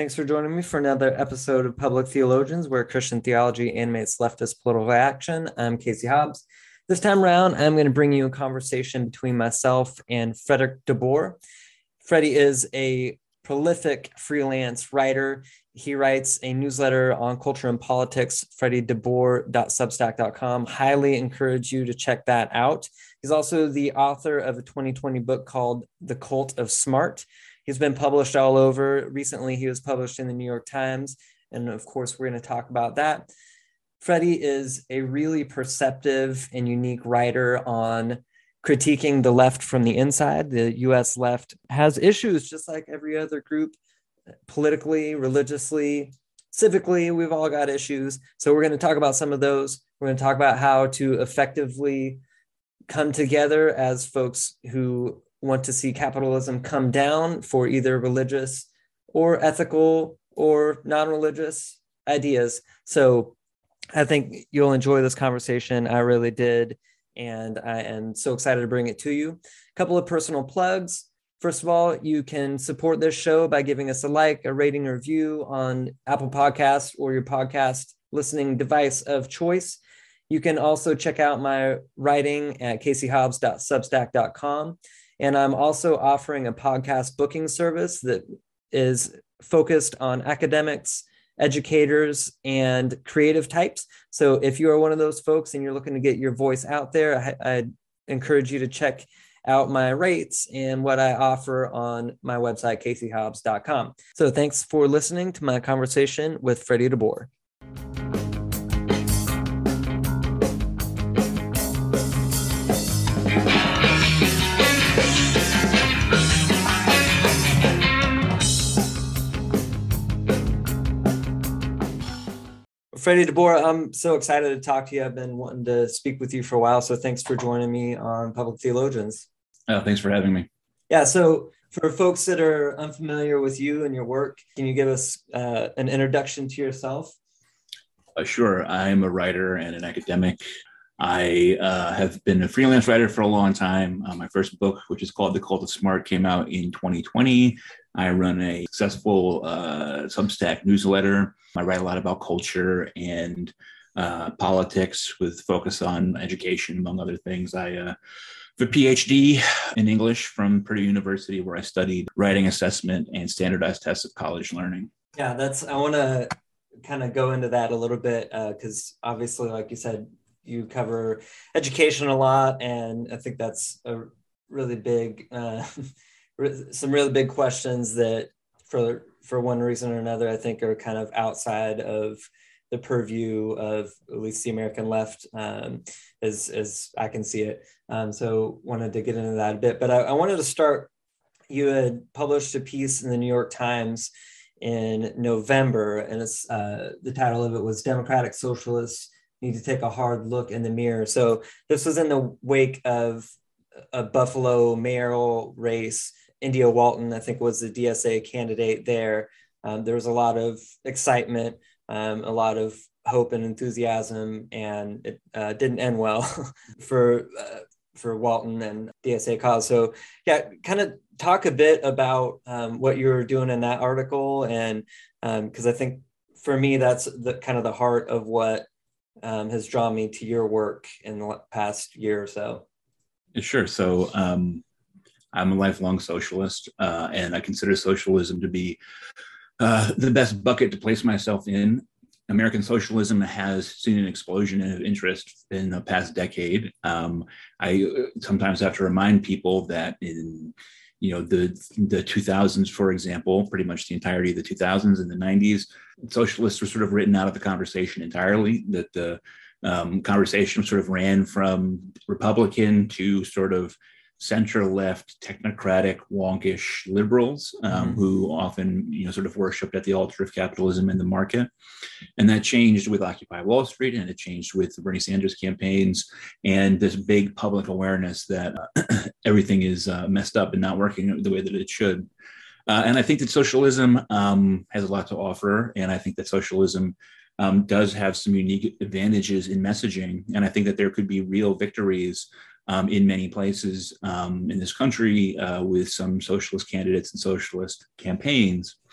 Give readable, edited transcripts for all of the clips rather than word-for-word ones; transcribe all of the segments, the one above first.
Thanks for joining me for another episode of Public Theologians, where Christian theology animates leftist political action. I'm Casey Hobbs. This time around, I'm going to bring you a conversation between myself and Frederick DeBoer. Freddie is a prolific freelance writer. He writes a newsletter on culture and politics, freddiedeboer.substack.com. Highly encourage you to check that out. He's also the author of a 2020 book called The Cult of Smart. He's been published all over. Recently, he was published in the New York Times. And of course, we're going to talk about that. Freddie is a really perceptive and unique writer on critiquing the left from the inside. The US left has issues just like every other group, politically, religiously, civically. We've all got issues. So we're going to talk about some of those. We're going to talk about how to effectively come together as folks who want to see capitalism come down for either religious or ethical or non-religious ideas. So I think you'll enjoy this conversation. I really did. And I am so excited to bring it to you. A couple of personal plugs. First of all, you can support this show by giving us a like, a rating, or review on Apple Podcasts or your podcast listening device of choice. You can also check out my writing at caseyhobbs.substack.com. And I'm also offering a podcast booking service that is focused on academics, educators, and creative types. So if you are one of those folks and you're looking to get your voice out there, I encourage you to check out my rates and what I offer on my website, caseyhobbs.com. So thanks for listening to my conversation with Freddie DeBoer. Freddie DeBoer, I'm so excited to talk to you. I've been wanting to speak with you for a while, so thanks for joining me on Public Theologians. Thanks for having me. Yeah, so for folks that are unfamiliar with you and your work, can you give us an introduction to yourself? Sure. I'm a writer and an academic. I have been a freelance writer for a long time. My first book, which is called The Cult of Smart, came out in 2020. I run a successful Substack newsletter. I write a lot about culture and politics with focus on education, among other things. I have a PhD in English from Purdue University, where I studied writing assessment and standardized tests of college learning. Yeah, I want to kind of go into that a little bit because obviously, like you said, you cover education a lot, and I think that's a really big, some really big questions that for one reason or another, I think are kind of outside of the purview of at least the American left, as I can see it. So wanted to get into that a bit, but I wanted to start. You had published a piece in the New York Times in November, and it's the title of it was "Democratic Socialists Need to Take a Hard Look in the Mirror." So this was in the wake of a Buffalo mayoral race. India Walton, I think, was the DSA candidate there. There was a lot of excitement, a lot of hope and enthusiasm, and it didn't end well for Walton and DSA cause. So yeah, kind of talk a bit about what you were doing in that article. And because I think for me, that's the kind of the heart of what has drawn me to your work in the past year or so. Sure. So I'm a lifelong socialist, and I consider socialism to be the best bucket to place myself in. American socialism has seen an explosion of interest in the past decade. I sometimes have to remind people that in the 2000s, for example, pretty much the entirety of the 2000s and the 90s, socialists were sort of written out of the conversation entirely, that the conversation sort of ran from Republican to sort of center-left, technocratic, wonkish liberals who often, sort of worshipped at the altar of capitalism and the market. And that changed with Occupy Wall Street, and it changed with the Bernie Sanders campaigns, and this big public awareness that everything is messed up and not working the way that it should. And I think that socialism has a lot to offer, and I think that socialism does have some unique advantages in messaging, and I think that there could be real victories in many places in this country with some socialist candidates and socialist campaigns.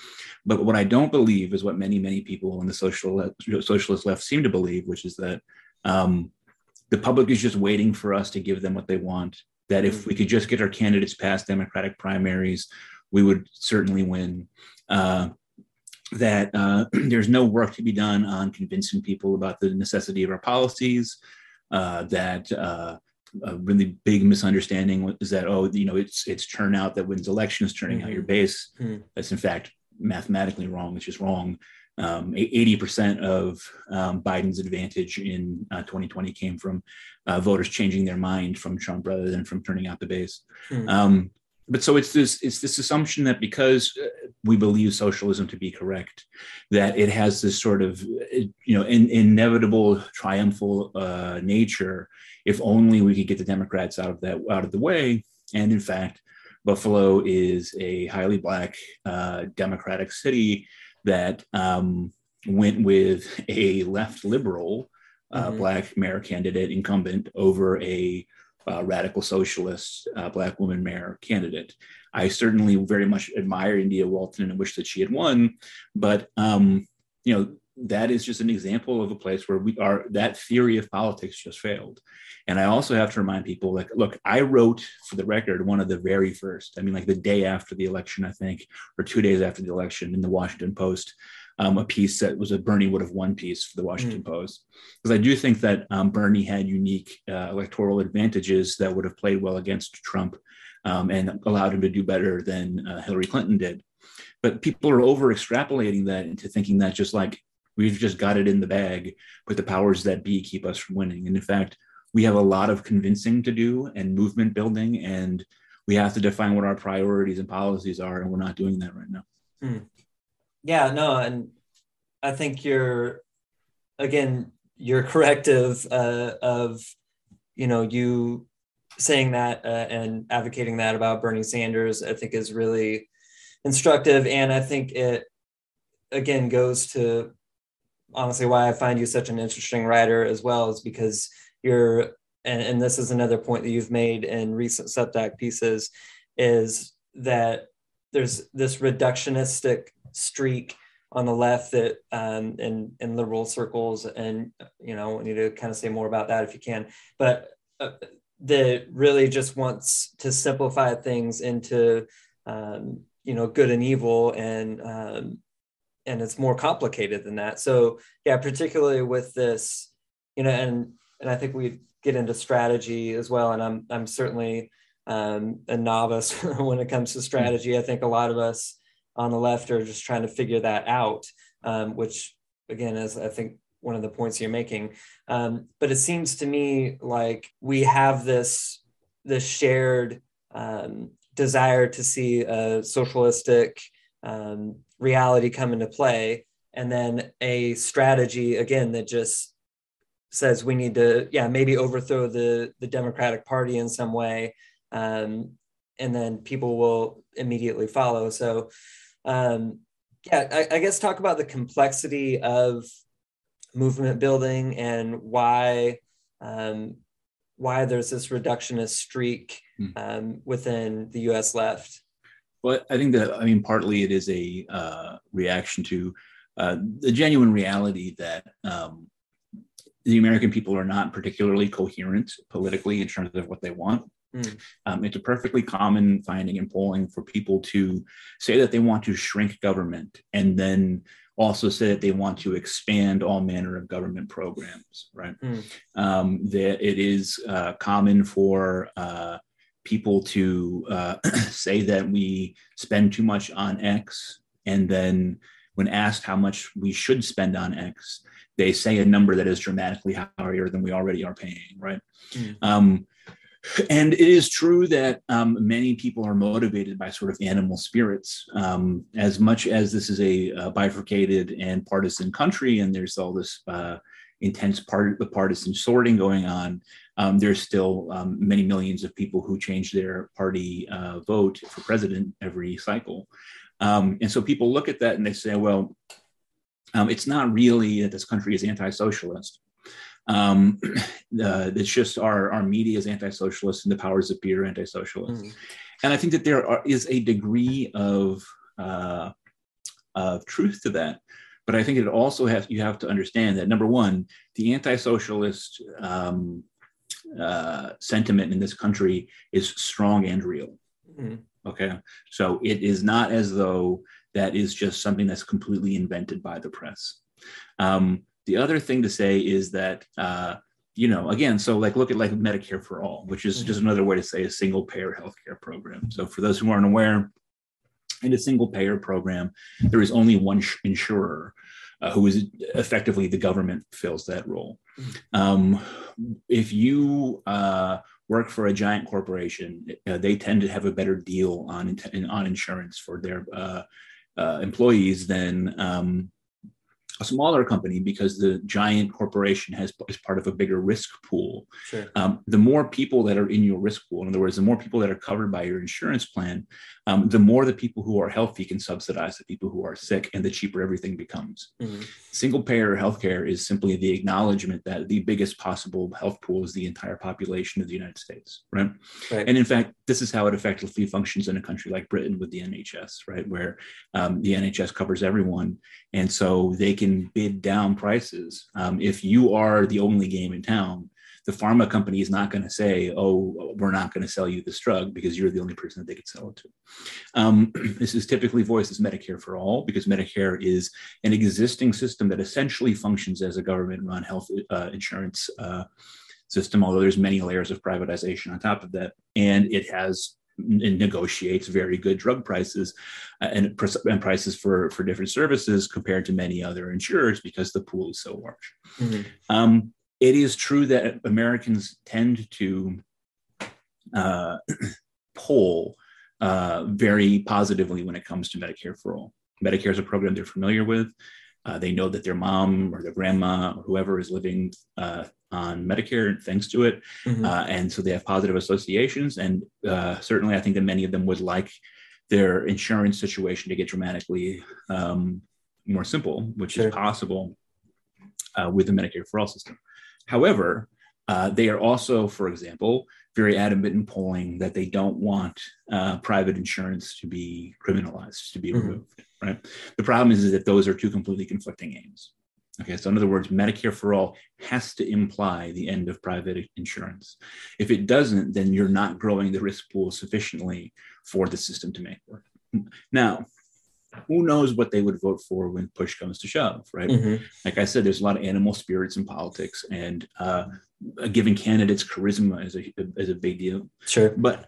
But what I don't believe is what many people in the socialist left seem to believe, which is that the public is just waiting for us to give them what they want. That if we could just get our candidates past Democratic primaries, we would certainly win. There's no work to be done on convincing people about the necessity of our policies. A really big misunderstanding is that, it's turnout that wins elections, turning out your base. That's in fact mathematically wrong. It's just wrong. 80% of Biden's advantage in 2020 came from voters changing their mind from Trump rather than from turning out the base. But so it's this assumption that because we believe socialism to be correct, that it has this sort of inevitable triumphal nature if only we could get the Democrats out of the way. And in fact, Buffalo is a highly Black Democratic city that went with a left liberal Black mayor candidate incumbent over a radical socialist Black woman mayor candidate. I certainly very much admire India Walton and wish that she had won, but that is just an example of a place where that theory of politics just failed. And I also have to remind people, look, I wrote, for the record, one of the very first, the day after the election, I think, or 2 days after the election, in the Washington Post, a piece that was a Bernie would have won piece for the Washington Post. Because I do think that Bernie had unique electoral advantages that would have played well against Trump and allowed him to do better than Hillary Clinton did. But people are over extrapolating that into thinking that we've just got it in the bag, but the powers that be keep us from winning. And in fact, we have a lot of convincing to do and movement building, and we have to define what our priorities and policies are, and we're not doing that right now. Yeah, no, and I think your corrective of you saying that and advocating that about Bernie Sanders, I think is really instructive, and I think it again goes to honestly why I find you such an interesting writer as well, is because and this is another point that you've made in recent Substack pieces, is that there's this reductionistic streak on the left that in liberal circles, and we need to kind of say more about that if you can, but that really just wants to simplify things into good and evil, and it's more complicated than that. So yeah, particularly with this, and I think we get into strategy as well, and I'm certainly a novice when it comes to strategy. I think a lot of us on the left are just trying to figure that out, which again is, I think, one of the points you're making. But it seems to me like we have this shared desire to see a socialistic reality come into play, and then a strategy again that just says we need to maybe overthrow the Democratic Party in some way, and then people will immediately follow. So I guess talk about the complexity of movement building and why there's this reductionist streak within the US left. Well, I think that, partly it is a reaction to the genuine reality that the American people are not particularly coherent politically in terms of what they want. It's a perfectly common finding in polling for people to say that they want to shrink government and then also say that they want to expand all manner of government programs, right? That it is common for people to say that we spend too much on X, and then when asked how much we should spend on X, they say a number that is dramatically higher than we already are paying, right? And it is true that many people are motivated by sort of animal spirits. As much as this is a bifurcated and partisan country, and there's all this intense partisan sorting going on, there's still many millions of people who change their party vote for president every cycle. And so people look at that and they say, well, it's not really that this country is anti-socialist. It's just our media is anti-socialist and the powers that be are anti-socialist. And I think that there is a degree of of truth to that. But I think you have to understand that, number one, the anti-socialist sentiment in this country is strong and real. Mm-hmm. Okay. So it is not as though that is just something that's completely invented by the press. The other thing to say is that, again, so like look at like Medicare for All, which is just another way to say a single payer healthcare program. So for those who aren't aware, in a single payer program, there is only one insurer who is effectively the government fills that role. If you work for a giant corporation, they tend to have a better deal on insurance for their employees than a smaller company, because the giant corporation is part of a bigger risk pool. Sure. The more people that are in your risk pool, in other words, the more people that are covered by your insurance plan, the more the people who are healthy can subsidize the people who are sick, and the cheaper everything becomes. Mm-hmm. Single payer healthcare is simply the acknowledgement that the biggest possible health pool is the entire population of the United States, right? And in fact, this is how it effectively functions in a country like Britain with the NHS, right? Where the NHS covers everyone. And so they can bid down prices. If you are the only game in town, the pharma company is not going to say, oh, we're not going to sell you this drug because you're the only person that they could sell it to. This is typically voiced as Medicare for All, because Medicare is an existing system that essentially functions as a government-run health insurance system, although there's many layers of privatization on top of that. And it negotiates very good drug prices and prices for different services compared to many other insurers, because the pool is so large. Mm-hmm. It is true that Americans tend to poll very positively when it comes to Medicare for All. Medicare is a program they're familiar with. They know that their mom or their grandma or whoever is living on Medicare thanks to it. Mm-hmm. And so they have positive associations. And certainly I think that many of them would like their insurance situation to get dramatically more simple, which is possible with the Medicare for All system. However, they are also, for example, very adamant in polling that they don't want private insurance to be criminalized, to be removed, right? The problem is that those are two completely conflicting aims. Okay, so in other words, Medicare for All has to imply the end of private insurance. If it doesn't, then you're not growing the risk pool sufficiently for the system to make work. Now, who knows what they would vote for when push comes to shove, right? Mm-hmm. Like I said, there's a lot of animal spirits in politics, and giving candidates charisma is a big deal. Sure. But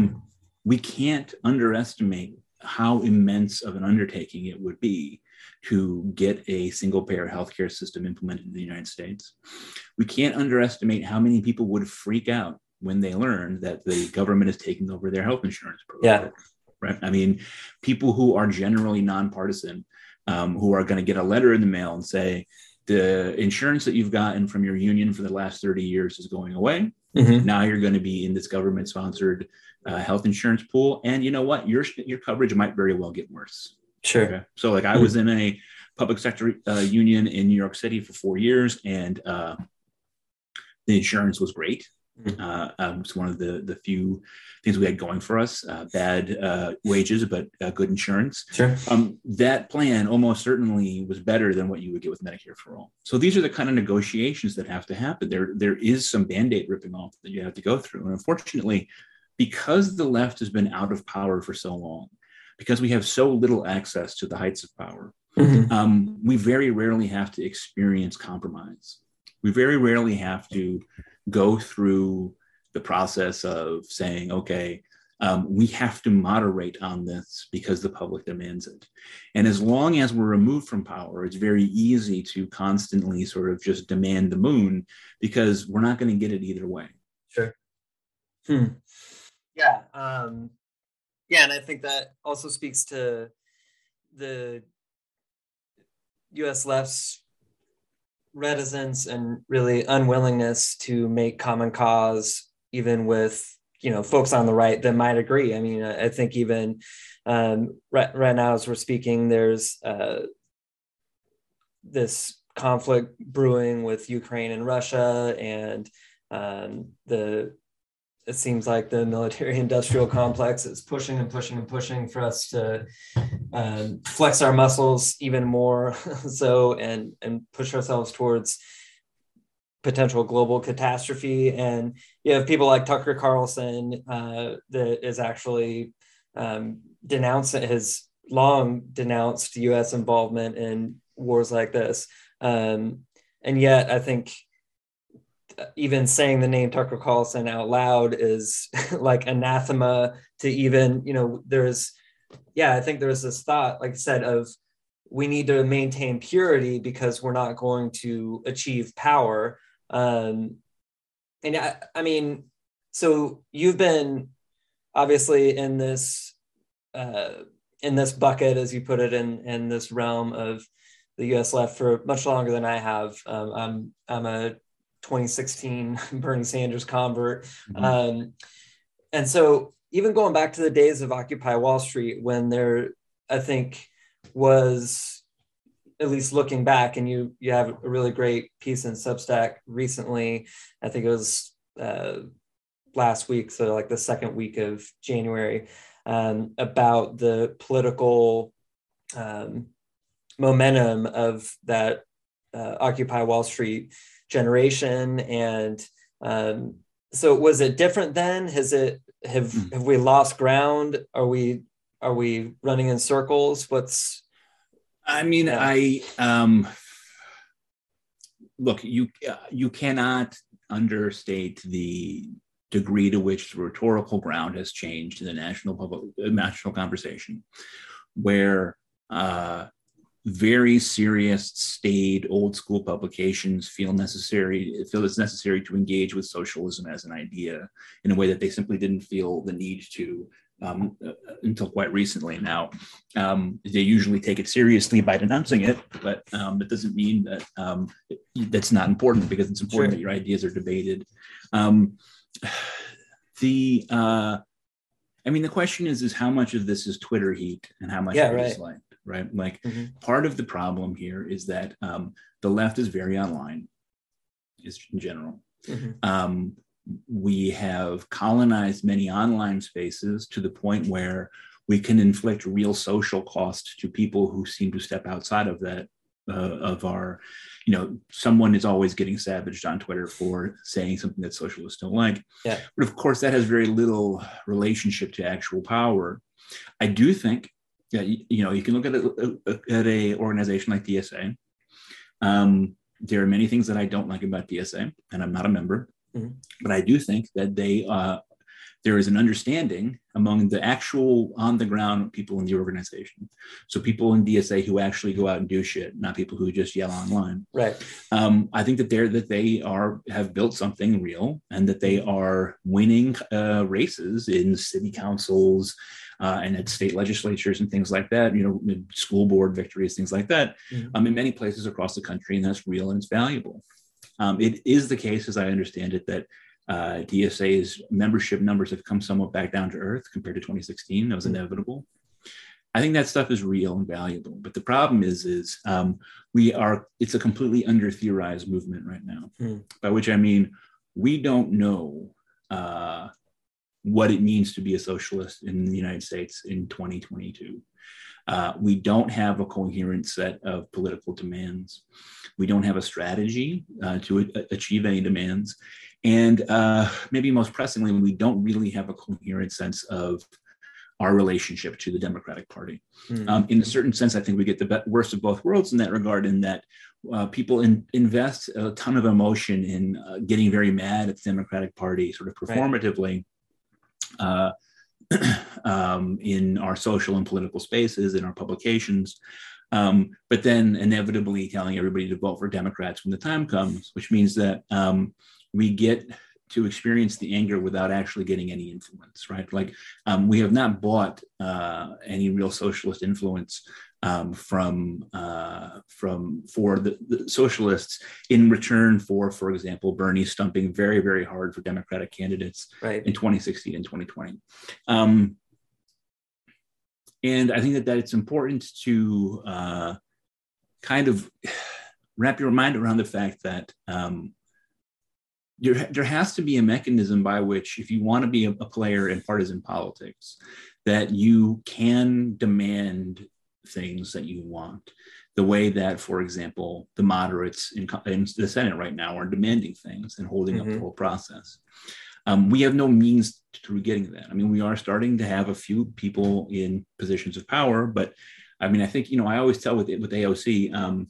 we can't underestimate how immense of an undertaking it would be to get a single payer healthcare system implemented in the United States. We can't underestimate how many people would freak out when they learn that the government is taking over their health insurance program. Yeah. Right. I mean, people who are generally nonpartisan, who are going to get a letter in the mail and say, the insurance that you've gotten from your union for the last 30 years is going away. Mm-hmm. Now you're going to be in this government sponsored health insurance pool. And you know what? Your coverage might very well get worse. Sure. Okay? So like I was in a public sector union in New York City for 4 years, and the insurance was great. It's one of the few things we had going for us, bad wages, but good insurance. Sure. That plan almost certainly was better than what you would get with Medicare for All. So these are the kind of negotiations that have to happen. There is some Band-Aid ripping off that you have to go through. And unfortunately, because the left has been out of power for so long, because we have so little access to the heights of power, we very rarely have to experience compromise. We very rarely have to go through the process of saying, okay, we have to moderate on this because the public demands it. And as long as we're removed from power, it's very easy to constantly sort of just demand the moon, because we're not going to get it either way. Sure. Yeah. Yeah. And I think that also speaks to the U.S. left's reticence and really unwillingness to make common cause, even with, folks on the right that might agree. I mean, I think even right now, as we're speaking, there's this conflict brewing with Ukraine and Russia, and the it seems like the military-industrial complex is pushing and pushing and pushing for us to flex our muscles even more, so and push ourselves towards potential global catastrophe. And you have people like Tucker Carlson that is actually has long denounced U.S. involvement in wars like this. And yet I think even saying the name Tucker Carlson out loud is like anathema to even, I think there's this thought, like I said, of we need to maintain purity because we're not going to achieve power. And I mean, so you've been obviously in this bucket, as you put it, in this realm of the U.S. left for much longer than I have. I'm a 2016 Bernie Sanders convert. Mm-hmm. And so even going back to the days of Occupy Wall Street, when there, I think, was, at least looking back, and you have a really great piece in Substack recently, I think it was last week, so like the second week of January, about the political momentum of that Occupy Wall Street generation. And so was it different then? Have we lost ground? Are we running in circles? Look, you cannot understate the degree to which the rhetorical ground has changed in the national conversation, where very serious, staid, old school publications feel it's necessary to engage with socialism as an idea in a way that they simply didn't feel the need to until quite recently. Now, they usually take it seriously by denouncing it, but that doesn't mean that that's not important, because it's important that your ideas are debated. The question is how much of this is Twitter heat and how much of it is liked, right? Like, part of the problem here is that the left is very online, is in general. We have colonized many online spaces to the point where we can inflict real social cost to people who seem to step outside of that, someone is always getting savaged on Twitter for saying something that socialists don't like. Yeah. But of course, that has very little relationship to actual power. I do think that, you can look at a organization like DSA. There are many things that I don't like about DSA, and I'm not a member. But I do think that there is an understanding among the actual on-the-ground people in the organization. So people in DSA who actually go out and do shit, not people who just yell online. Right. I think that they have built something real, and that they are winning races in city councils and at state legislatures and things like that. School board victories, things like that, in many places across the country, and that's real and it's valuable. It is the case, as I understand it, that DSA's membership numbers have come somewhat back down to earth compared to 2016. That was inevitable. I think that stuff is real and valuable. But the problem is it's a completely under-theorized movement right now, by which I mean we don't know what it means to be a socialist in the United States in 2022. We don't have a coherent set of political demands. We don't have a strategy to achieve any demands. And maybe most pressingly, we don't really have a coherent sense of our relationship to the Democratic Party. In a certain sense, I think we get the worst of both worlds in that regard, in that people invest a ton of emotion in getting very mad at the Democratic Party, sort of performatively. Right. In our social and political spaces, in our publications, but then inevitably telling everybody to vote for Democrats when the time comes, which means that we get to experience the anger without actually getting any influence, right? Like, we have not bought any real socialist influence for the socialists in return for example, Bernie stumping very, very hard for Democratic candidates in 2016 and 2020. And I think that it's important to kind of wrap your mind around the fact that there has to be a mechanism by which, if you want to be a player in partisan politics, that you can demand things that you want, the way that, for example, the moderates in the Senate right now are demanding things and holding up the whole process. We have no means to getting that. I mean, we are starting to have a few people in positions of power, but I mean, I think, I always tell with AOC,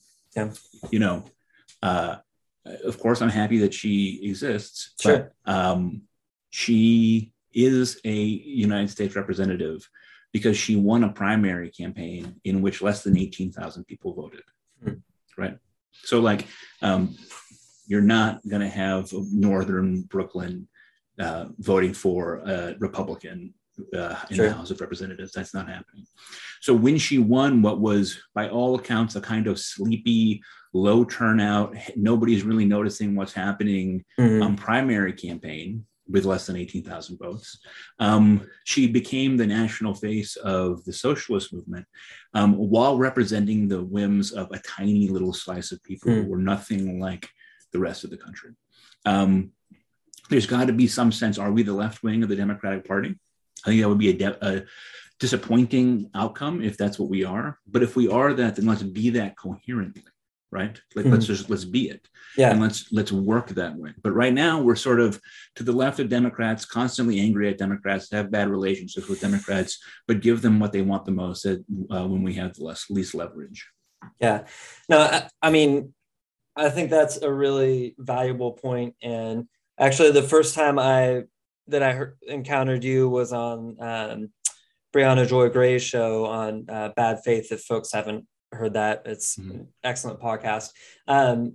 of course, I'm happy that she exists. Sure. But she is a United States representative because she won a primary campaign in which less than 18,000 people voted. Right. So you're not going to have Northern Brooklyn voting for a Republican in the House of Representatives. That's not happening. So when she won what was, by all accounts, a kind of sleepy, low turnout, nobody's really noticing what's happening primary campaign with less than 18,000 votes, she became the national face of the socialist movement while representing the whims of a tiny little slice of people who were nothing like the rest of the country. There's got to be some sense, are we the left wing of the Democratic Party? I think that would be a disappointing outcome if that's what we are. But if we are that, then let's be that coherently, right? Let's be it. Yeah. And let's work that way. But right now we're sort of to the left of Democrats, constantly angry at Democrats, have bad relationships with Democrats, but give them what they want the most when we have the least leverage. Yeah. No, I mean, I think that's a really valuable point. And actually, the first time I encountered you was on Brianna Joy Gray's show on Bad Faith. If folks haven't heard that, it's an excellent podcast. And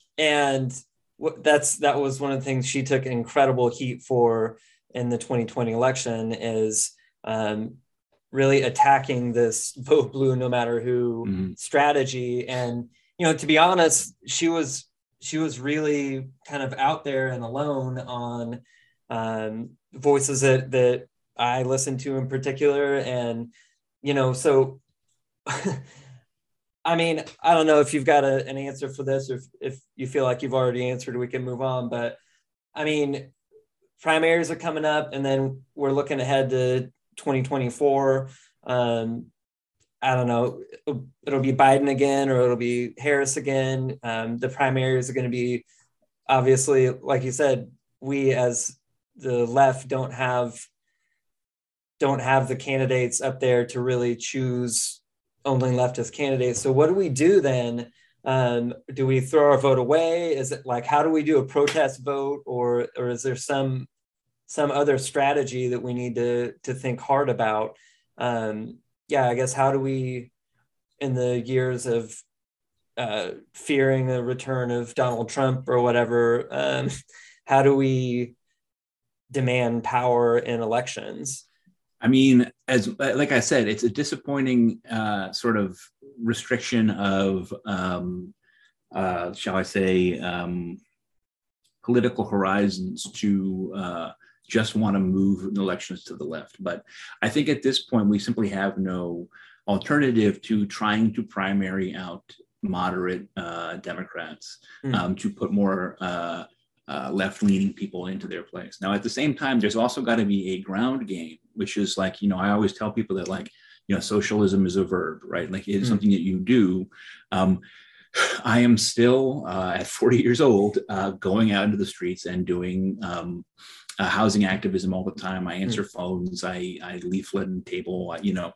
that was one of the things she took incredible heat for in the 2020 election is really attacking this vote blue no matter who strategy. And to be honest, she was really kind of out there and alone on voices that I listen to in particular. And, so, I mean, I don't know if you've got an answer for this, or if you feel like you've already answered, we can move on. But I mean, primaries are coming up and then we're looking ahead to 2024. I don't know, it'll be Biden again, or it'll be Harris again. The primaries are going to be, obviously, like you said, we as the left don't have the candidates up there to really choose only leftist candidates. So what do we do then? Do we throw our vote away? Is it how do we do a protest vote, or is there some other strategy that we need to think hard about? I guess, how do we, in the years of fearing the return of Donald Trump or whatever, how do we demand power in elections? I mean, like I said, it's a disappointing sort of restriction of, shall I say, political horizons to just want to move elections to the left. But I think at this point, we simply have no alternative to trying to primary out moderate Democrats to put more left-leaning people into their place. Now, at the same time, there's also got to be a ground game, which is I always tell people that socialism is a verb, right? It is something that you do. I am still at 40 years old, going out into the streets and doing housing activism all the time. I answer phones, I leaflet and table,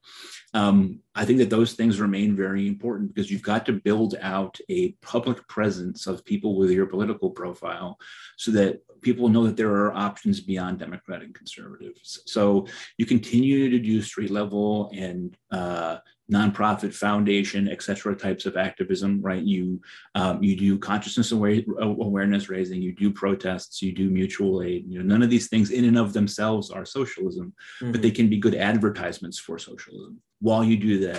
I think that those things remain very important because you've got to build out a public presence of people with your political profile so that people know that there are options beyond Democrat and conservatives. So you continue to do street level and nonprofit foundation, et cetera, types of activism, right? You do consciousness awareness raising, you do protests, you do mutual aid. None of these things in and of themselves are socialism, but they can be good advertisements for socialism. While you do that,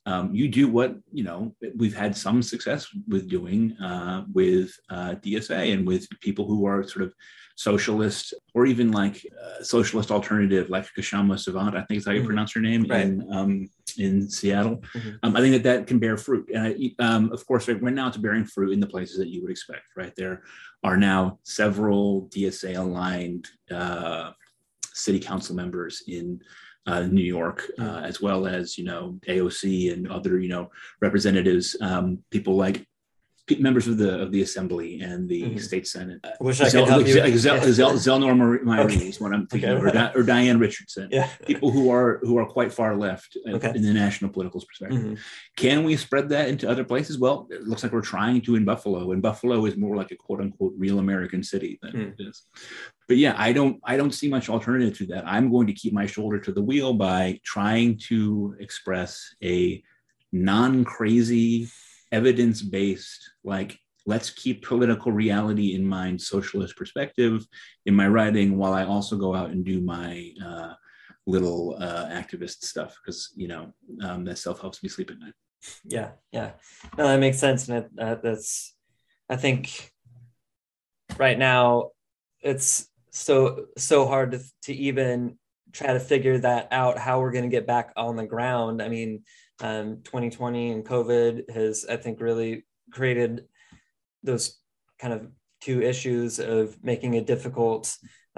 you do what, we've had some success with doing with DSA and with people who are sort of socialist or even like socialist alternative, like Kshama Sawant, I think is how you pronounce her name, right. In Seattle. I think that can bear fruit. And of course, right now it's bearing fruit in the places that you would expect, right? There are now several DSA aligned city council members in New York, as well as, AOC and other, representatives, people like members of the assembly and the state senate. I wish I could help you. Zelnor Marie is what I'm thinking of, or Diane Richardson. Yeah. People who are quite far left in the national political perspective. Can we spread that into other places? Well, it looks like we're trying to in Buffalo, and Buffalo is more like a quote unquote real American city than it is. But yeah, I don't see much alternative to that. I'm going to keep my shoulder to the wheel by trying to express a non-crazy, evidence-based, like, let's keep political reality in mind, socialist perspective in my writing, while I also go out and do my little activist stuff, because that stuff helps me sleep at night. Yeah. No, that makes sense, and that's, I think right now it's so hard to even try to figure that out, how we're going to get back on the ground. I mean, 2020 and COVID has, I think, really created those kind of two issues of making it difficult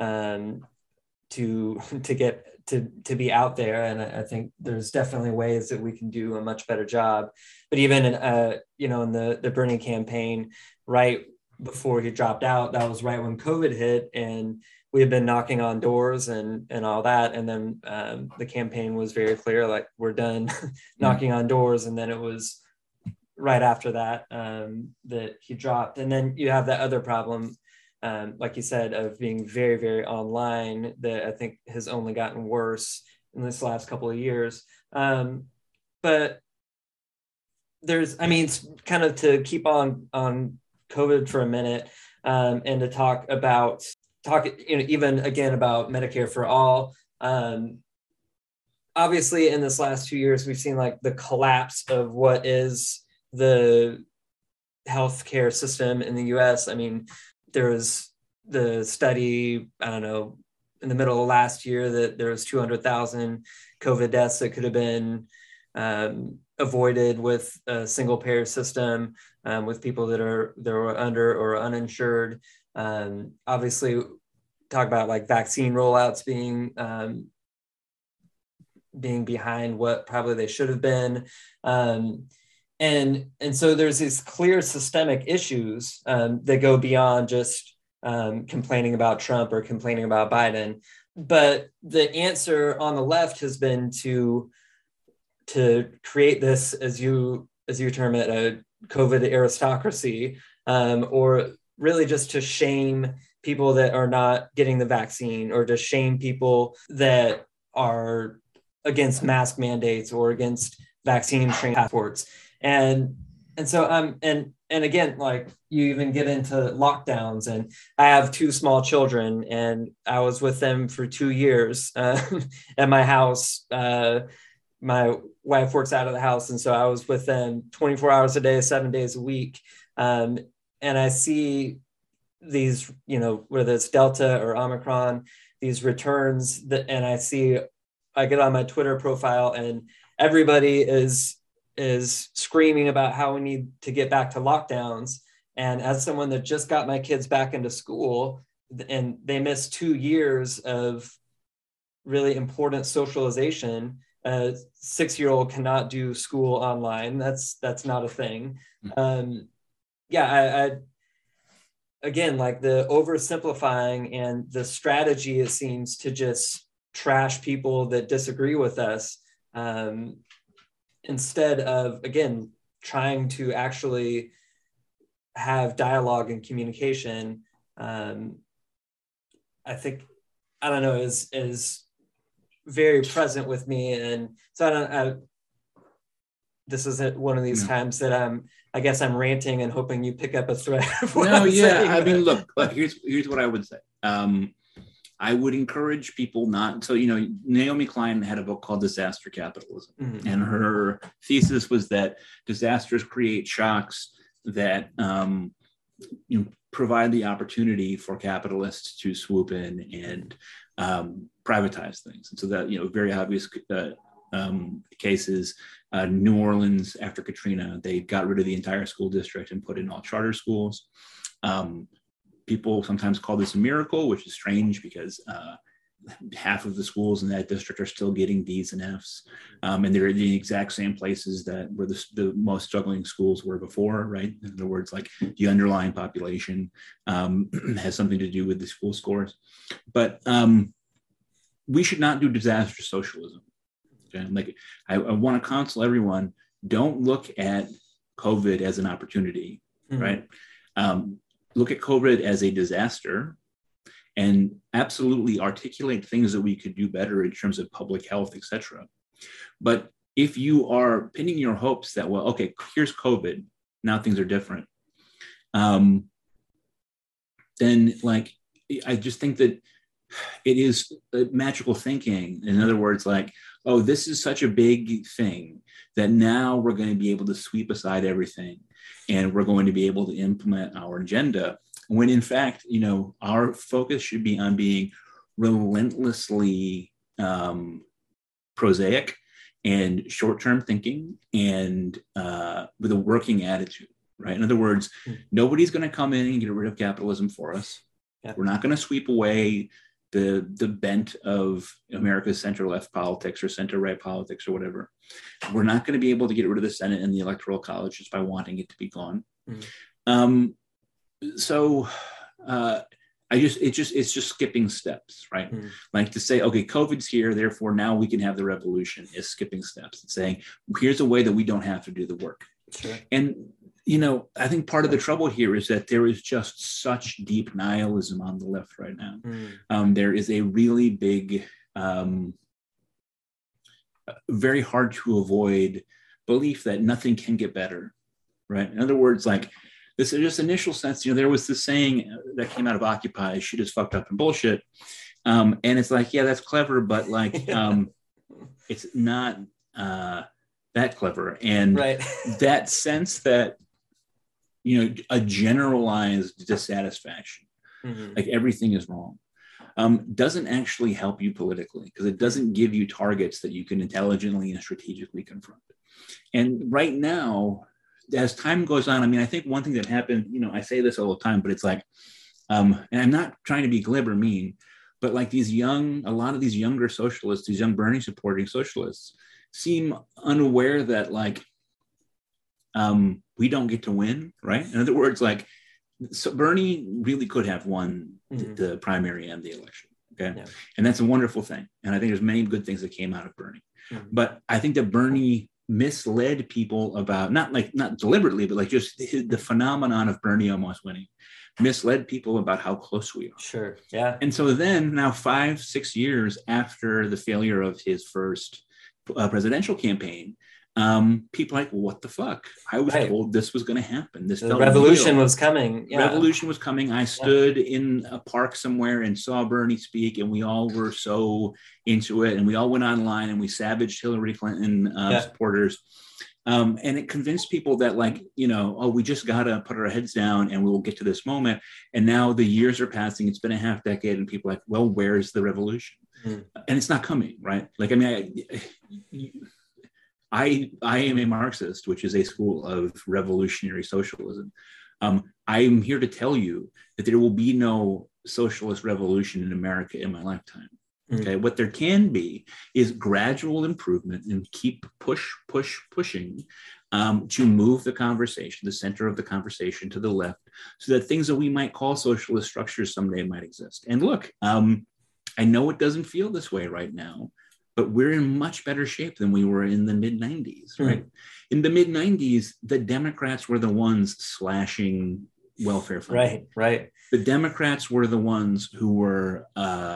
to get to be out there. And I think there's definitely ways that we can do a much better job. But even in the Bernie campaign, right before he dropped out, that was right when COVID hit, and we had been knocking on doors and all that. And then the campaign was very clear, like, we're done knocking on doors. And then it was right after that that he dropped. And then you have that other problem, like you said, of being very, very online, that I think has only gotten worse in this last couple of years. But it's kind of to keep on COVID for a minute, and to talk even again about Medicare for all. Obviously, in this last 2 years, we've seen like the collapse of what is the healthcare system in the U.S. I mean, there was the study, I don't know, in the middle of last year that there was 200,000 COVID deaths that could have been avoided with a single payer system, with people that were under or uninsured. Obviously, talk about like vaccine rollouts being behind what probably they should have been. And so there's these clear systemic issues that go beyond just complaining about Trump or complaining about Biden. But the answer on the left has been to create this, as you term it, a COVID aristocracy, or really just to shame people that are not getting the vaccine, or to shame people that are against mask mandates or against vaccine training passports. And so and again, like, you even get into lockdowns, and I have 2 small children, and I was with them for 2 years at my house. My wife works out of the house, and so I was with them 24 hours a day, 7 days a week. And I see these, whether it's Delta or Omicron, these returns and I get on my Twitter profile, and everybody is screaming about how we need to get back to lockdowns. And as someone that just got my kids back into school, and they missed 2 years of really important socialization, a 6-year-old cannot do school online. That's not a thing. I again, like, the oversimplifying and the strategy, it seems, to just trash people that disagree with us, instead of, again, trying to actually have dialogue and communication. I think, I don't know, is very present with me. And so this isn't one of these times that I guess I'm ranting and hoping you pick up a thread of what I'm saying. I mean, look, here's what I would say. I would encourage people not. So, Naomi Klein had a book called Disaster Capitalism. Mm-hmm. And her thesis was that disasters create shocks that provide the opportunity for capitalists to swoop in and privatize things. And so that, very obvious cases, New Orleans after Katrina, they got rid of the entire school district and put in all charter schools. People sometimes call this a miracle, which is strange because half of the schools in that district are still getting D's and F's. And they're in the exact same places that where the most struggling schools were before, right? In other words, like the underlying population has something to do with the school scores. But we should not do disaster socialism. Okay? Like I want to counsel everyone, don't look at COVID as an opportunity, mm-hmm. right? Look at COVID as a disaster and absolutely articulate things that we could do better in terms of public health, et cetera. But if you are pinning your hopes that, well, okay, here's COVID, now things are different, then like, I just think that it is magical thinking. In other words, like, oh, this is such a big thing that now we're going to be able to sweep aside everything and we're going to be able to implement our agenda. When in fact, our focus should be on being relentlessly prosaic and short-term thinking and with a working attitude, right? In other words, nobody's going to come in and get rid of capitalism for us. Yeah. We're not going to sweep away the bent of America's center-left politics or center-right politics or whatever. We're not going to be able to get rid of the Senate and the Electoral College just by wanting it to be gone. So it's just skipping steps, right? Like to say, okay, COVID's here, therefore now we can have the revolution is skipping steps and saying, here's a way that we don't have to do the work. Sure. And, I think part of the trouble here is that there is just such deep nihilism on the left right now. There is a really big, very hard to avoid belief that nothing can get better, right? In other words, like, this is just initial sense, there was this saying that came out of Occupy, shit is fucked up and bullshit. And it's like, yeah, that's clever, but like, it's not that clever. And right. That sense that, a generalized dissatisfaction, like everything is wrong, doesn't actually help you politically because it doesn't give you targets that you can intelligently and strategically confront. And right now, as time goes on, I think one thing that happened, I say this all the time, but it's like, and I'm not trying to be glib or mean, but like a lot of these younger socialists, these young Bernie supporting socialists seem unaware that like, we don't get to win, right? In other words, like, so Bernie really could have won the primary and the election, okay? Yeah. And that's a wonderful thing. And I think there's many good things that came out of Bernie. But I think that Bernie misled people about, not deliberately, but like just the phenomenon of Bernie almost winning, misled people about how close we are. Sure, yeah. And so then now 5-6 years after the failure of his first presidential campaign, people are like, well, what the fuck? I was told this was going to happen. The revolution was coming. Yeah. Revolution was coming. I stood in a park somewhere and saw Bernie speak, and we all were so into it. And we all went online and we savaged Hillary Clinton supporters. And it convinced people that like, we just got to put our heads down and we'll get to this moment. And now the years are passing. It's been a half decade and people are like, well, where's the revolution? And it's not coming, right? Like, I am a Marxist, which is a school of revolutionary socialism. I am here to tell you that there will be no socialist revolution in America in my lifetime. Okay, what there can be is gradual improvement and keep pushing to move the conversation, the center of the conversation to the left, so that things that we might call socialist structures someday might exist. And look, I know it doesn't feel this way right now, but we're in much better shape than we were in the mid-90s, right? In the mid-90s, the Democrats were the ones slashing welfare funding. Right. The Democrats were the ones who were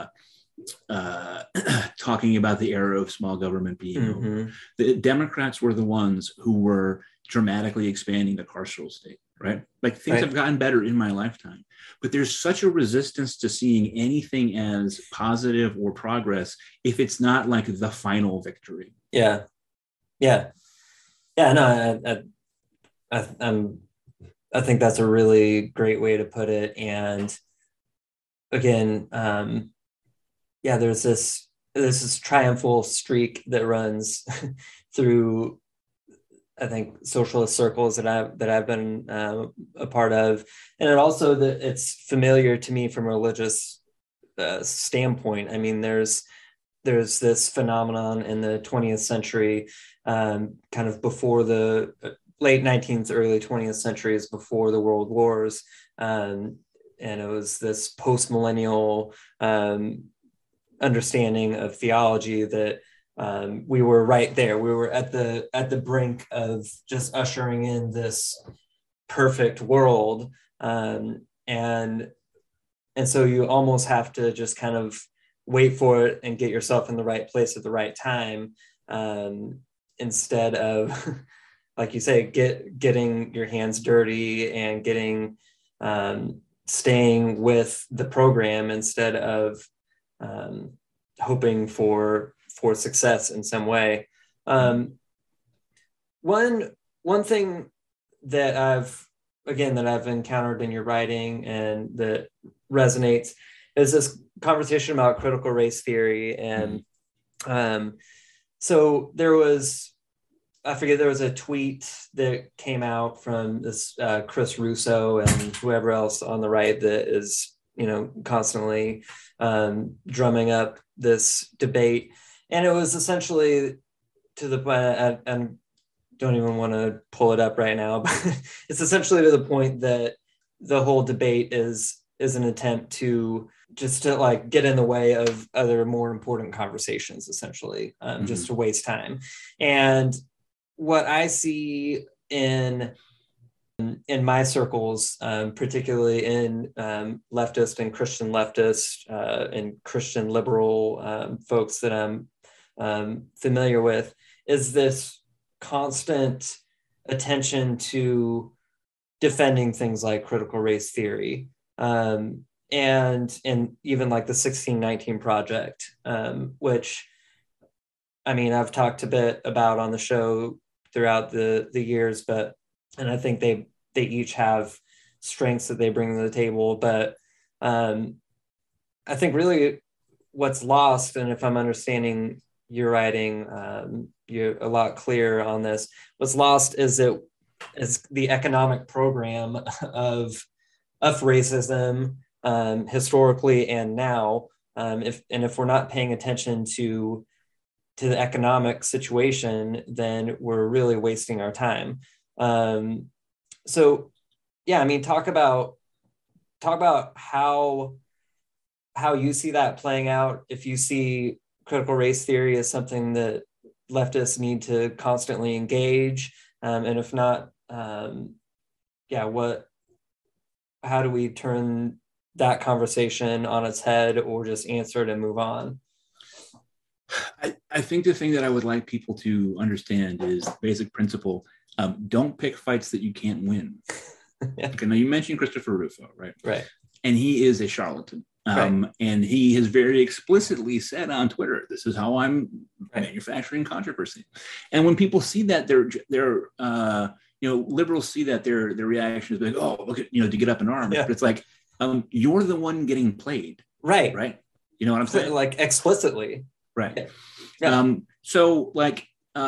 talking about the era of small government being over. The Democrats were the ones who were dramatically expanding the carceral state, right? Like things have gotten better in my lifetime, but there's such a resistance to seeing anything as positive or progress if it's not like the final victory. Yeah. Yeah. Yeah. No, I think that's a really great way to put it. And again, yeah, there's this triumphal streak that runs through, I think, socialist circles that I've been a part of, and it also that it's familiar to me from a religious standpoint. I mean, there's this phenomenon in the 20th century, kind of before the late 19th, early 20th centuries, before the world wars, and it was this post-millennial understanding of theology that we were right there. We were at the brink of just ushering in this perfect world, and so you almost have to just kind of wait for it and get yourself in the right place at the right time, instead of, like you say, getting your hands dirty and staying with the program instead of hoping for success in some way. One thing that I've encountered in your writing and that resonates is this conversation about critical race theory. And so there was a tweet that came out from this Chris Russo and whoever else on the right that is, constantly drumming up this debate. And it was essentially to the point, and don't even want to pull it up right now, but it's essentially to the point that the whole debate is an attempt to like get in the way of other more important conversations, essentially, just to waste time. And what I see in my circles, particularly in leftist and Christian leftist and Christian liberal folks that I'm familiar with, is this constant attention to defending things like critical race theory, and even like the 1619 Project, which, I mean, I've talked a bit about on the show throughout the years, and I think they each have strengths that they bring to the table. But I think really what's lost, and if I'm understanding your writing, you're a lot clearer on this, what's lost is the economic program of racism, historically and now. If we're not paying attention to the economic situation, then we're really wasting our time. So yeah, I mean, talk about how you see that playing out. If you see critical race theory as something that leftists need to constantly engage, and if not, how do we turn that conversation on its head, or just answer it and move on? I think the thing that I would like people to understand is the basic principle. Don't pick fights that you can't win. Yeah. Okay, now you mentioned Christopher Rufo, right? Right. And he is a charlatan. And he has very explicitly said on Twitter, "This is how I'm manufacturing controversy." And when people see that, they're liberals see that, their reaction is like, "Oh, look at, to get up in arms." Yeah. But it's like, you're the one getting played, right? You know what I'm saying? Like explicitly, right? Yeah. So like,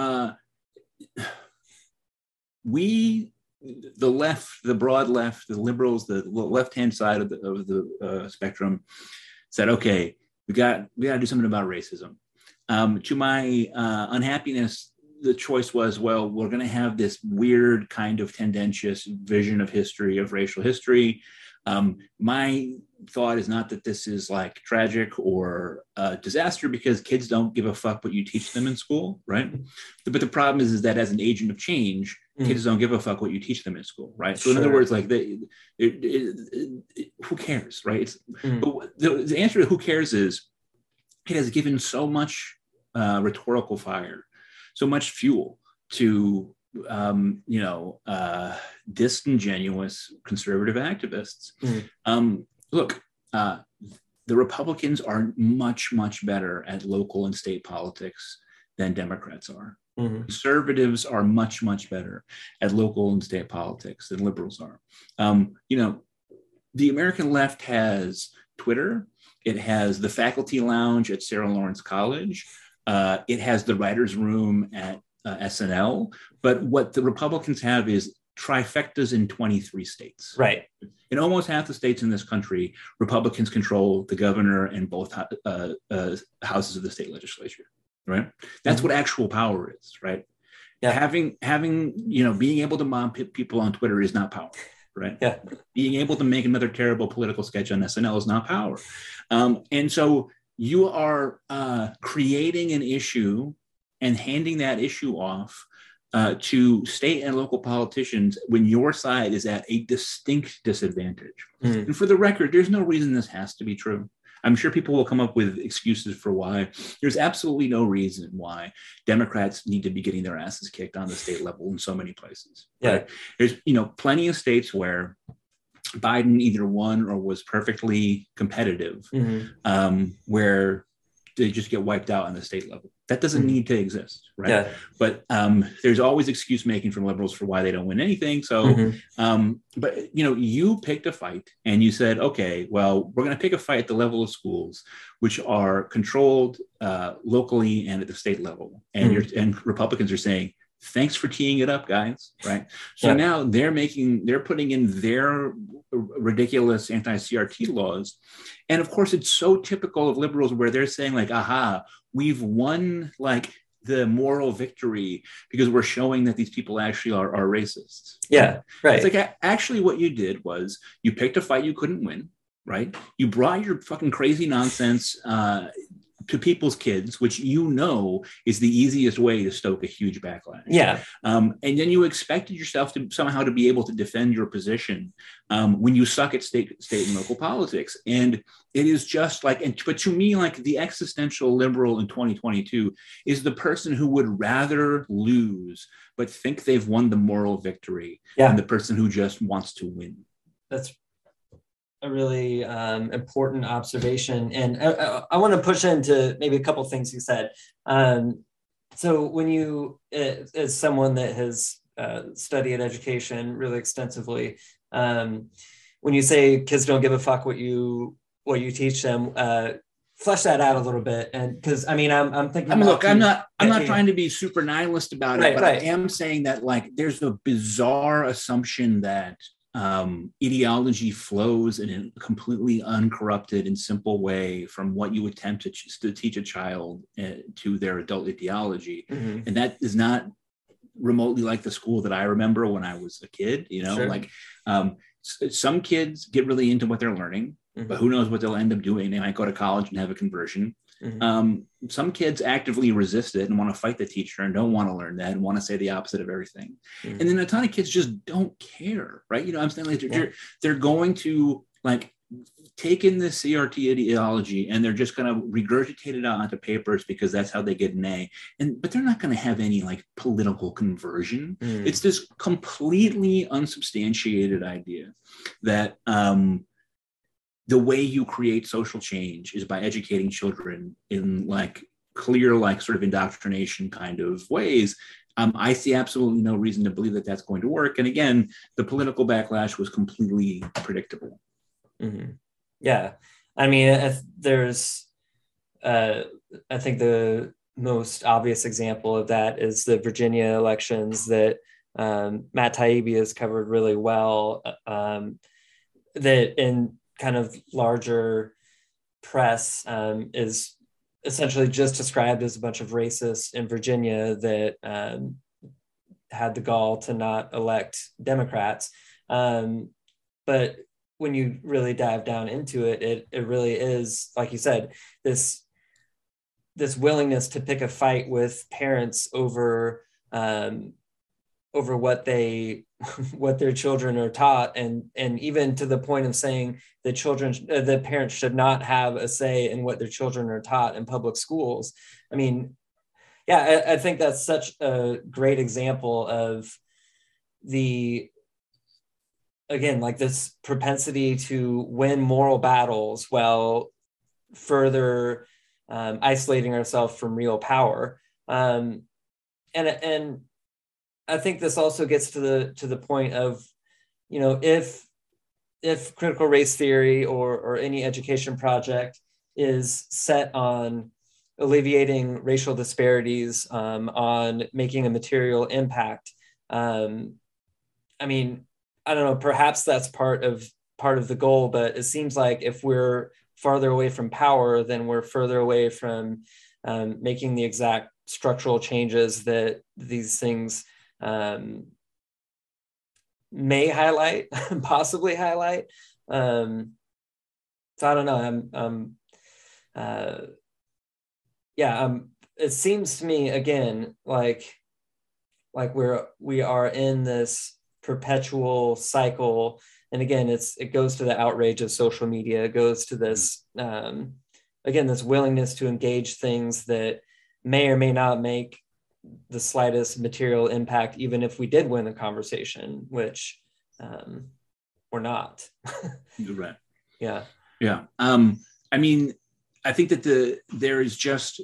the left, the broad left, the liberals, the left-hand side of the spectrum said, okay, we got to do something about racism. To my unhappiness, the choice was, well, we're going to have this weird kind of tendentious vision of history, of racial history. My thought is not that this is like tragic or a disaster, because kids don't give a fuck what you teach them in school, right? But the problem is that as an agent of change, kids don't give a fuck what you teach them in school, right? So in other words, like who cares, right? But the answer to who cares is, it has given so much rhetorical fire, so much fuel to disingenuous conservative activists. Look, the Republicans are much, much better at local and state politics than Democrats are. Conservatives are much, much better at local and state politics than liberals are. The American left has Twitter. It has the faculty lounge at Sarah Lawrence College. It has the writer's room at SNL. But what the Republicans have is trifectas in 23 states. Right. In almost half the states in this country, Republicans control the governor and both houses of the state legislature. Right. That's what actual power is. Right. Yeah. Having being able to mob people on Twitter is not power. Right. Yeah. Being able to make another terrible political sketch on SNL is not power. And so you are creating an issue and handing that issue off to state and local politicians when your side is at a distinct disadvantage. And for the record, there's no reason this has to be true. I'm sure people will come up with excuses for why. There's absolutely no reason why Democrats need to be getting their asses kicked on the state level in so many places. Yeah. Right? There's plenty of states where Biden either won or was perfectly competitive, where they just get wiped out on the state level. That doesn't need to exist, right? Yeah. But there's always excuse making from liberals for why they don't win anything. So, but you picked a fight and you said, okay, well, we're going to pick a fight at the level of schools, which are controlled locally and at the state level. And and Republicans are saying, thanks for teeing it up, guys. Right. So now they're putting in their ridiculous anti-CRT laws. And of course, it's so typical of liberals where they're saying like, aha, we've won like the moral victory because we're showing that these people actually are racists. Yeah. Right. It's like actually what you did was you picked a fight you couldn't win. Right. You brought your fucking crazy nonsense to people's kids, which is the easiest way to stoke a huge backlash. Yeah. And then you expected yourself to somehow to be able to defend your position when you suck at state and local politics. And it is just like, but to me, like the existential liberal in 2022 is the person who would rather lose, but think they've won the moral victory than the person who just wants to win. That's a really important observation. And I want to push into maybe a couple of things you said. So when you, as someone that has studied education really extensively, when you say kids don't give a fuck what you teach them, flesh that out a little bit. And because I'm thinking, look, I'm not trying to be super nihilist about it, but I am saying that like there's a bizarre assumption that ideology flows in a completely uncorrupted and simple way from what you attempt to teach a child to their adult ideology. And that is not remotely like the school that I remember when I was a kid, like some kids get really into what they're learning, but who knows what they'll end up doing. They might go to college and have a conversion. Some kids actively resist it and want to fight the teacher and don't want to learn that and want to say the opposite of everything. And then a ton of kids just don't care, right? I'm saying like they're going to like take in this CRT ideology and they're just going to regurgitate it out onto papers because that's how they get an A. But they're not going to have any like political conversion. It's this completely unsubstantiated idea that the way you create social change is by educating children in like clear, like sort of indoctrination kind of ways. I see absolutely no reason to believe that that's going to work. And again, the political backlash was completely predictable. Yeah. I mean, there's, I think the most obvious example of that is the Virginia elections that Matt Taibbi has covered really well, that in kind of larger press is essentially just described as a bunch of racists in Virginia that had the gall to not elect Democrats. But when you really dive down into it, it really is, like you said, this willingness to pick a fight with parents over what their children are taught, and even to the point of saying the parents should not have a say in what their children are taught in public schools. I mean, Yeah, I think that's such a great example of the, again, like this propensity to win moral battles while further isolating ourselves from real power. And I think this also gets to the point of, if critical race theory or any education project is set on alleviating racial disparities, on making a material impact, I mean, I don't know, perhaps that's part of the goal, but it seems like if we're farther away from power, then we're further away from making the exact structural changes that these things may highlight, possibly highlight. So I don't know. It seems to me again like we are in this perpetual cycle, and again, it goes to the outrage of social media. It goes to this again, this willingness to engage things that may or may not make the slightest material impact, even if we did win the conversation, which we're not. Right. Yeah. Yeah. I mean, I think that there is just,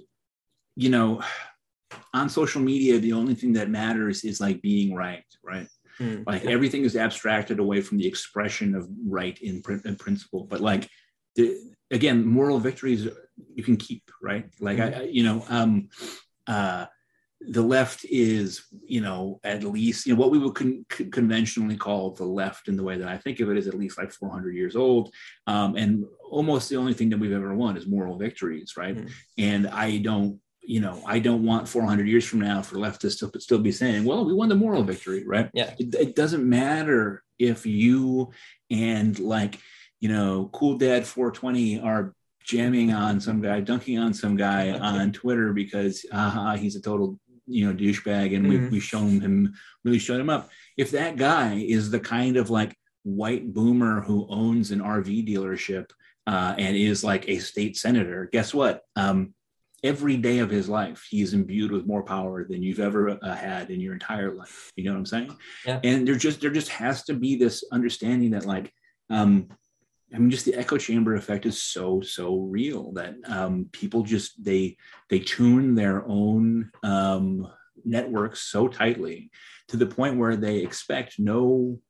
on social media, the only thing that matters is like being right. Like everything is abstracted away from the expression of right in principle. But like, again, moral victories you can keep, right? Like, the left is, at least, what we would conventionally call the left, in the way that I think of it, is at least like 400 years old. And almost the only thing that we've ever won is moral victories, right? And I don't want 400 years from now for leftists to still be saying, well, we won the moral victory, right? Yeah. It doesn't matter if you and Cool Dad 420 are jamming on some guy, dunking on some guy on Twitter because he's a total douchebag, and we've shown him up. If that guy is the kind of like white boomer who owns an RV dealership and is like a state senator, guess what? Every day of his life, he's imbued with more power than you've ever had in your entire life. You know what I'm saying? Yeah. And there just has to be this understanding that just the echo chamber effect is so real that people just they tune their own networks so tightly to the point where they expect no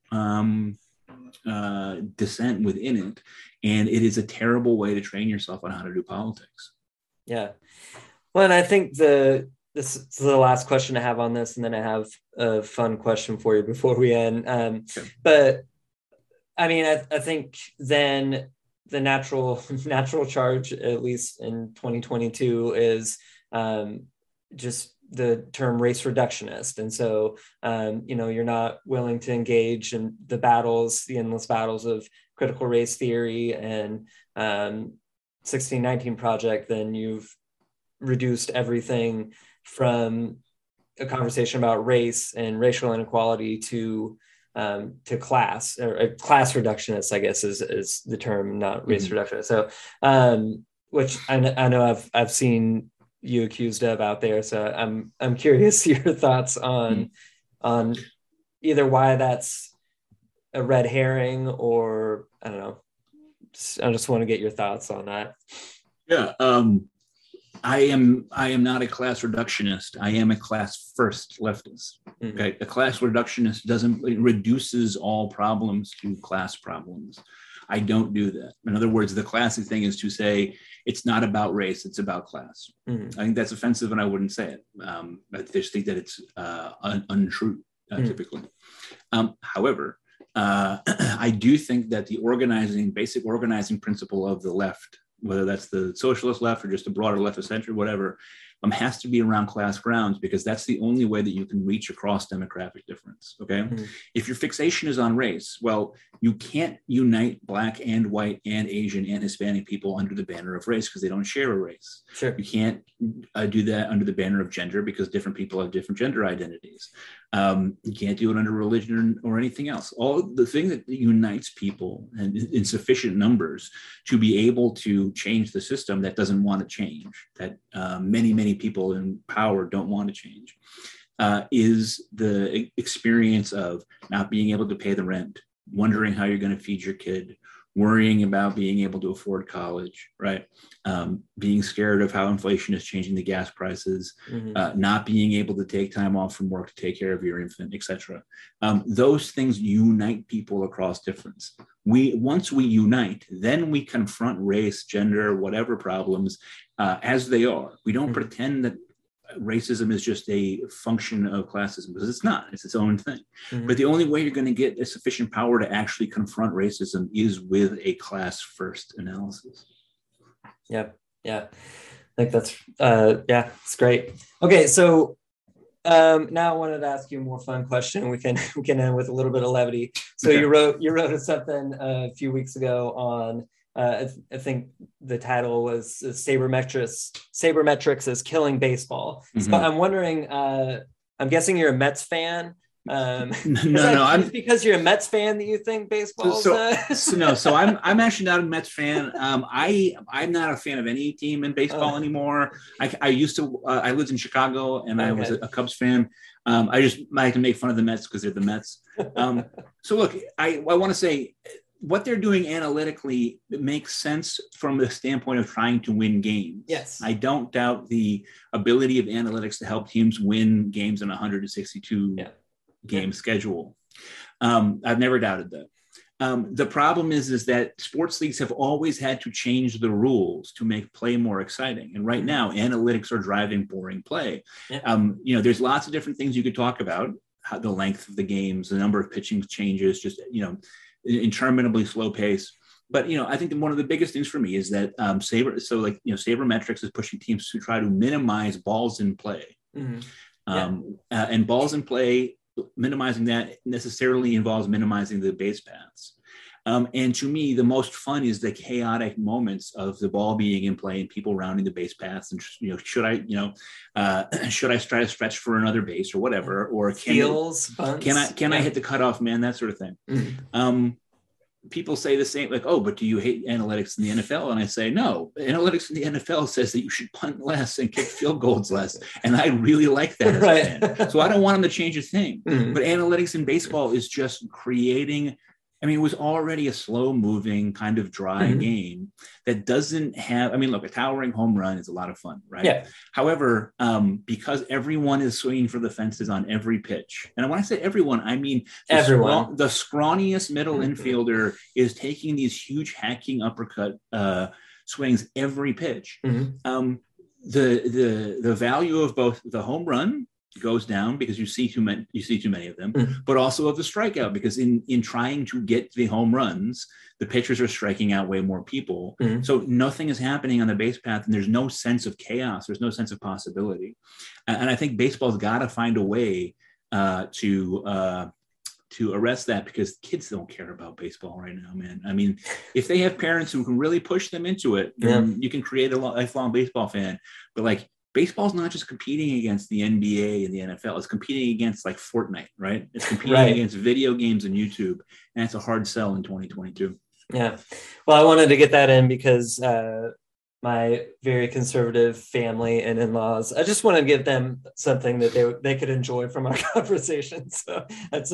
dissent within it, and it is a terrible way to train yourself on how to do politics. Yeah. Well, and I think this is the last question I have on this, and then I have a fun question for you before we end. Okay. But I mean, I think then the natural charge, at least in 2022, is just the term race reductionist. And so, you're not willing to engage in the endless battles of critical race theory and 1619 Project, then you've reduced everything from a conversation about race and racial inequality to class, or class reductionist, I guess is the term, not race reductionist. So, which I know I've seen you accused of out there. So I'm curious your thoughts on either why that's a red herring, or I don't know. I just want to get your thoughts on that. Yeah. I am not a class reductionist. I am a class first leftist. Okay. A class reductionist reduces all problems to class problems. I don't do that. In other words, the classic thing is to say it's not about race, it's about class. I think that's offensive, and I wouldn't say it. I just think that it's untrue, typically. However, I do think that the basic organizing principle of the left, whether that's the socialist left or just a broader left of center, whatever, has to be around class grounds, because that's the only way that you can reach across demographic difference. Okay. If your fixation is on race, well, you can't unite Black and white and Asian and Hispanic people under the banner of race, because they don't share a race. Sure. You can't do that under the banner of gender, because different people have different gender identities. You can't do it under religion or anything else. All the thing that unites people and in sufficient numbers to be able to change the system that doesn't want to change, that many people in power don't want to change, is the experience of not being able to pay the rent, wondering how you're going to feed your kid, worrying about being able to afford college, right? Being scared of how inflation is changing the gas prices, not being able to take time off from work to take care of your infant, etc. Those things unite people across difference. Once we unite, then we confront race, gender, whatever problems as they are. We don't pretend that racism is just a function of classism, because it's not. It's its own thing. But the only way you're going to get a sufficient power to actually confront racism is with a class first analysis. Yeah. I think that's it's great. Okay, so now I wanted to ask you a more fun question. We can end with a little bit of levity. So okay. you wrote something a few weeks ago on I think the title was Sabermetrics is killing baseball. So I'm wondering, I'm guessing you're a Mets fan. No, it's because you're a Mets fan that you think baseball. So I'm actually not a Mets fan. I'm not a fan of any team in baseball anymore. I used to. I lived in Chicago, and I was a Cubs fan. I just like to make fun of the Mets because they're the Mets. So look, I want to say, what they're doing analytically makes sense from the standpoint of trying to win games. Yes. I don't doubt the ability of analytics to help teams win games in a 162 game schedule. I've never doubted that. The problem is that sports leagues have always had to change the rules to make play more exciting. And right now, analytics are driving boring play. There's lots of different things you could talk about, the length of the games, the number of pitching changes, just, interminably slow pace. But, I think one of the biggest things for me is that Sabermetrics is pushing teams to try to minimize balls in play. And balls in play, minimizing that necessarily involves minimizing the base paths. And to me, the most fun is the chaotic moments of the ball being in play and people rounding the base paths. And should I try to stretch for another base or whatever, or can I hit the cutoff man, that sort of thing. People say the same, like, oh, but do you hate analytics in the NFL? And I say, no, analytics in the NFL says that you should punt less and kick field goals less. And I really like that. Right. So I don't want them to change a thing. But analytics in baseball is just creating, it was already a slow moving kind of dry game that doesn't have, look, a towering home run is a lot of fun, right? Yeah. However, because everyone is swinging for the fences on every pitch, and when I say everyone, I mean everyone. The scrawniest middle infielder is taking these huge hacking uppercut swings every pitch. The value of both the home run goes down because you see too many of them, but also of the strikeout, because in trying to get the home runs, the pitchers are striking out way more people. So nothing is happening on the base path, and there's no sense of chaos. There's no sense of possibility. And I think baseball's got to find a way to arrest that, because kids don't care about baseball right now, man. If they have parents who can really push them into it, then you can create a lifelong baseball fan. But baseball's not just competing against the NBA and the NFL. It's competing against Fortnite, right? It's competing against video games and YouTube. And it's a hard sell in 2022. Yeah. Well, I wanted to get that in because my very conservative family and in-laws, I just want to give them something that they could enjoy from our conversation. So that's,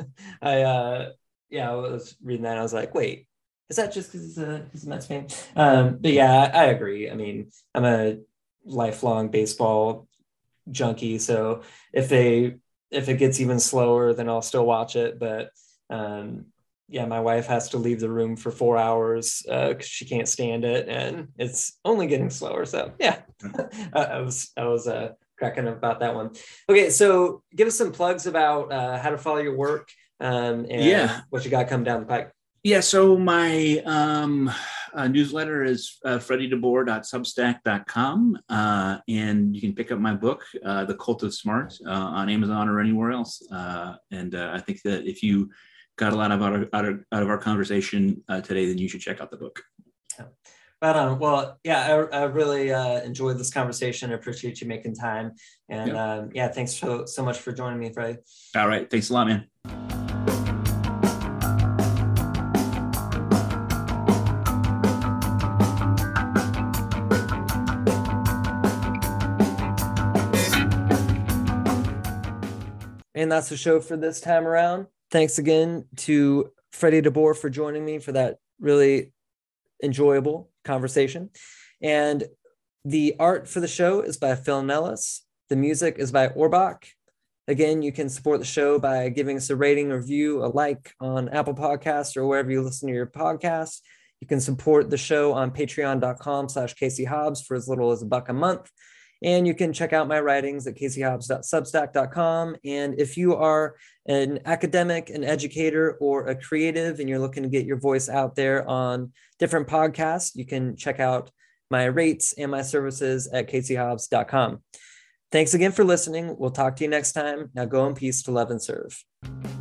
I was reading that and I was like, wait, is that just because he's a Mets fan? But yeah, I agree. I'm a lifelong baseball junkie, so if it gets even slower, then I'll still watch it. But my wife has to leave the room for 4 hours because she can't stand it, and it's only getting slower. So I was cracking up about that one. Okay, so give us some plugs about how to follow your work and what you got coming down the pike. Yeah, so my newsletter is freddydebore.substack.com, and you can pick up my book, The Cult of Smart, on Amazon or anywhere else. And I think that if you got a lot out of our conversation today, then you should check out the book. Right on. Well, yeah, I really enjoyed this conversation. I appreciate you making time. And yeah, thanks so much for joining me, Freddie. All right. Thanks a lot, man. And that's the show for this time around. Thanks again to Freddie DeBoer for joining me for that really enjoyable conversation. And the art for the show is by Phil Nellis. The music is by Orbach. Again, you can support the show by giving us a rating, review, a like on Apple Podcasts or wherever you listen to your podcasts. You can support the show on patreon.com/Casey Hobbs for as little as $1 a month. And you can check out my writings at caseyhobbs.substack.com. And if you are an academic, an educator, or a creative, and you're looking to get your voice out there on different podcasts, you can check out my rates and my services at caseyhobbs.com. Thanks again for listening. We'll talk to you next time. Now go in peace to love and serve.